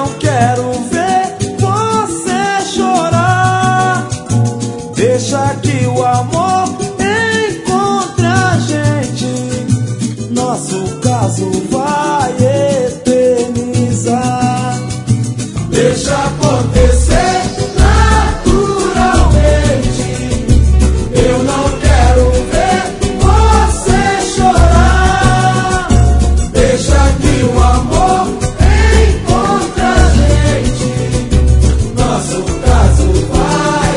quero ver você chorar. Deixa que o amor encontre a gente. Nosso caso vai eternizar. Deixa acontecer naturalmente. Eu não quero ver você chorar. Deixa que o amor encontre a gente. Nosso caso vai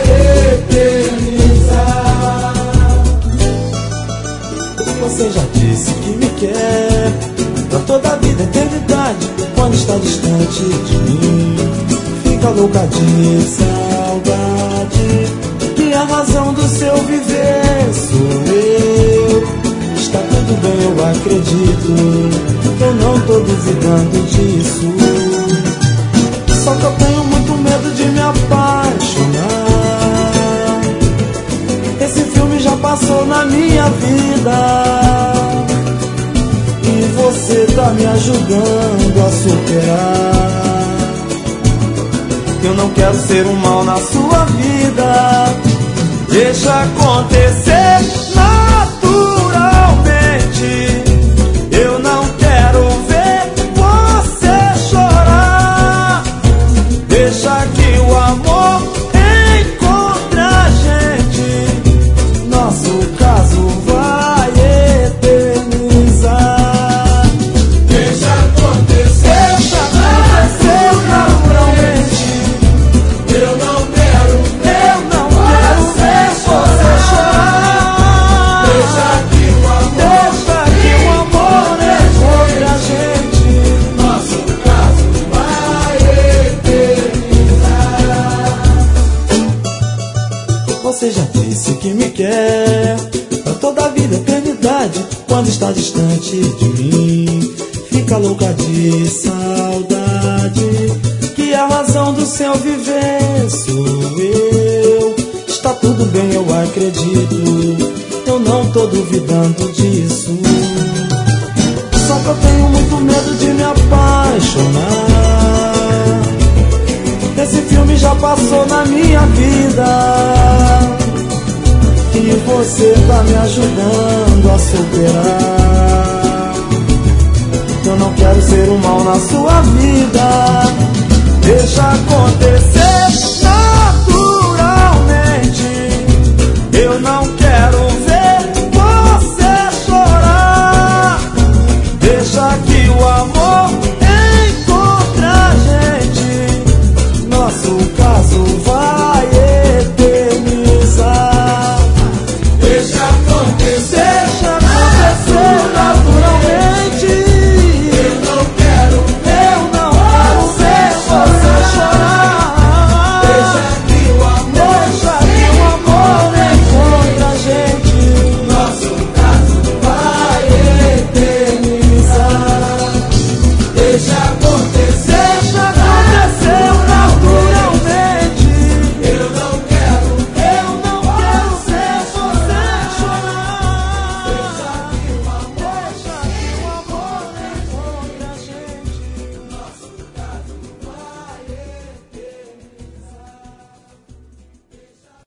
eternizar. Você já disse que me quer pra toda a vida, eternidade. Quando está distante de mim, fica louca de saudade. Que a razão do seu viver sou eu. Está tudo bem, eu acredito. Eu não tô duvidando disso. Só que eu tenho muito medo de me apaixonar. Esse filme já passou na minha vida. E você tá me ajudando a superar. Eu não quero ser um mal na sua vida. Deixa acontecer naturalmente. Eu não quero ver você chorar. Deixa que o amor encontre a gente. Nosso caso vai eternizar. Deixa acontecer naturalmente. Eu não quero ver você chorar. Deixa que o amor encontre a gente. Nosso caso vai eternizar. Você já disse que me quer pra toda a vida, eternidade. Quando está distante de mim, fica louca de saudade. Que a razão do seu viver sou eu. Está tudo bem, eu acredito. Eu não tô duvidando disso. Só que eu tenho muito medo de me apaixonar. Esse filme já passou na minha vida. E você tá me ajudando a superar. Eu não quero ser um mal na sua vida. Deixa acontecer